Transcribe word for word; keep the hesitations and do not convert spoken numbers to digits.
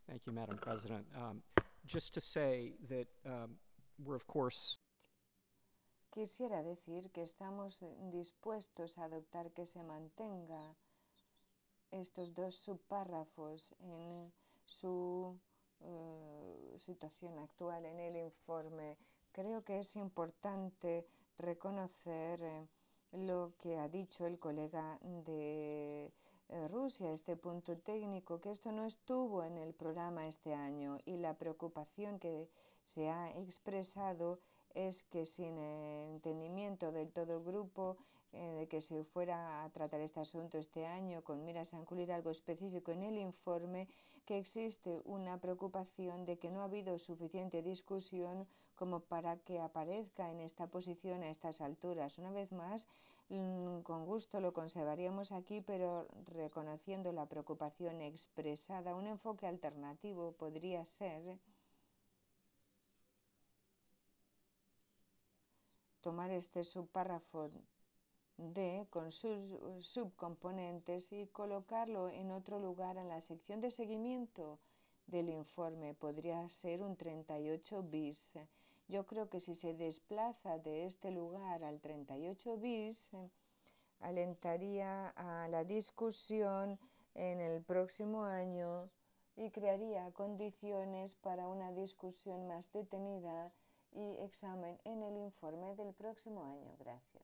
Thank you, Madam President. Um, just to say that um, we're, of course, Quisiera decir que estamos dispuestos a adoptar que se mantenga estos dos subpárrafos en su uh, situación actual en el informe. Creo que es importante reconocer eh, lo que ha dicho el colega de eh, Rusia, este punto técnico, que esto no estuvo en el programa este año y la preocupación que se ha expresado es que sin el entendimiento del todo grupo eh, de que se fuera a tratar este asunto este año con miras a incluir algo específico en el informe, que existe una preocupación de que no ha habido suficiente discusión como para que aparezca en esta posición a estas alturas. Una vez más, mmm, con gusto lo conservaríamos aquí, pero reconociendo la preocupación expresada, un enfoque alternativo podría ser tomar este subpárrafo D con sus subcomponentes y colocarlo en otro lugar en la sección de seguimiento del informe. Podría ser un treinta y ocho bis. Yo creo que si se desplaza de este lugar al treinta y ocho bis, alentaría a la discusión en el próximo año y crearía condiciones para una discusión más detenida y examen en el informe del próximo año. Gracias.